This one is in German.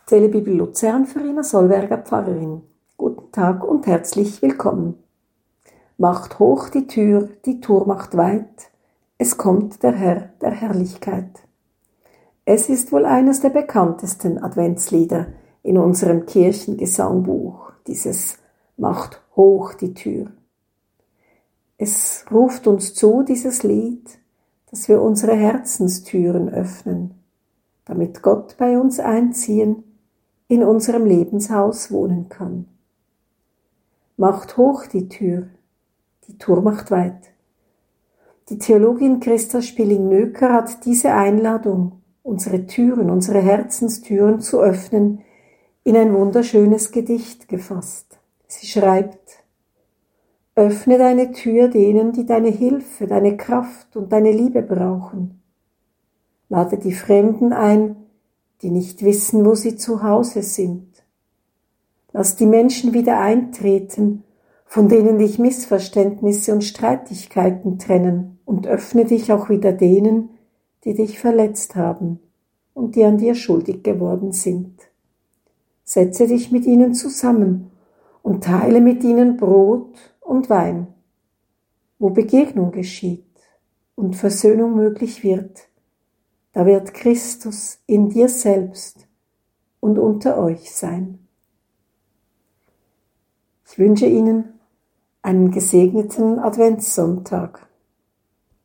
Telebibel Luzern, Verena Solberger, Pfarrerin. Guten Tag und herzlich willkommen. Macht hoch die Tür, die Tor macht weit, es kommt der Herr der Herrlichkeit. Es ist wohl eines der bekanntesten Adventslieder in unserem Kirchengesangbuch, dieses Macht hoch die Tür. Es ruft uns zu, dieses Lied, dass wir unsere Herzenstüren öffnen, damit Gott bei uns einziehen, in unserem Lebenshaus wohnen kann. Macht hoch die Tor macht weit. Die Theologin Christa Spilling-Nöker hat diese Einladung, unsere Türen, unsere Herzenstüren zu öffnen, in ein wunderschönes Gedicht gefasst. Sie schreibt: Öffne deine Tür denen, die deine Hilfe, deine Kraft und deine Liebe brauchen. Lade die Fremden ein, die nicht wissen, wo sie zu Hause sind. Lass die Menschen wieder eintreten, von denen dich Missverständnisse und Streitigkeiten trennen, und öffne dich auch wieder denen, die dich verletzt haben und die an dir schuldig geworden sind. Setze dich mit ihnen zusammen und teile mit ihnen Brot und Wein. Wo Begegnung geschieht und Versöhnung möglich wird, da wird Christus in dir selbst und unter euch sein. Ich wünsche Ihnen einen gesegneten Adventssonntag.